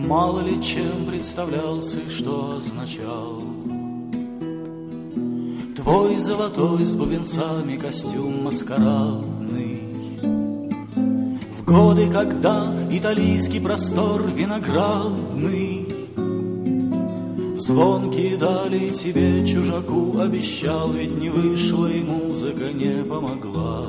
Мало ли чем представлялся и что означал твой золотой с бубенцами костюм маскарадный. В годы, когда италийский простор виноградный звонкие дали тебе, чужаку, обещал, ведь не вышла и музыка не помогла.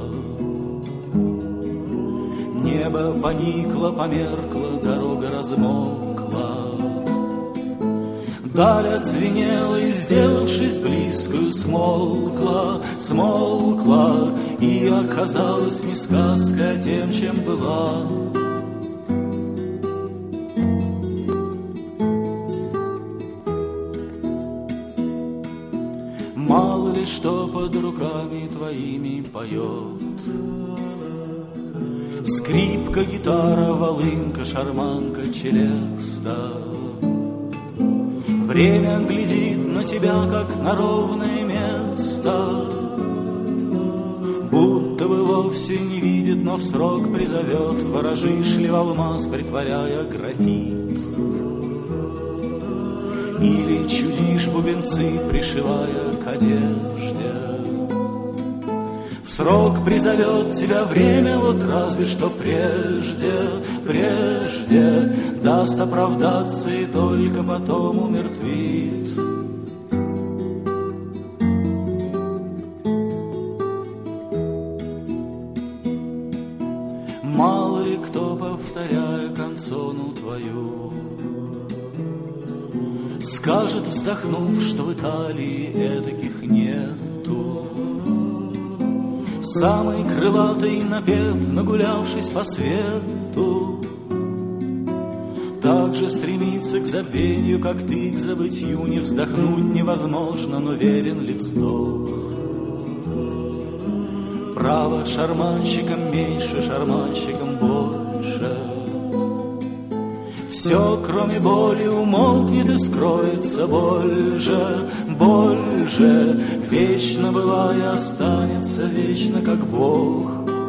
Небо поникло, померкло, дорога размокла. Даль отзвенела и, сделавшись близкою, смолкла, смолкла, и оказалась не сказка, а тем, чем была. Мало ли что под руками твоими поет. Скрипка, гитара, волынка, шарманка, челеста. Время глядит на тебя, как на ровное место, будто бы вовсе не видит, но в срок призовет. Ворожишь ли в алмаз, притворяя графит, или чудишь бубенцы, пришивая к одежде? В срок призовет тебя время, вот разве что прежде, прежде даст оправдаться и только потом умертвит. Мало ли кто, повторяя канцону твою, скажет, вздохнув, что в Италии этаких нету. Самый крылатый напев, нагулявшись по свету, так же стремится к забвению, как ты к забытью. Не вздохнуть невозможно, но верен ли вздох? Право, шарманщикам меньше, шарманщикам больше. Все, кроме боли, умолкнет и скроется боль же, боль же. Вечно была и останется вечно, как Бог.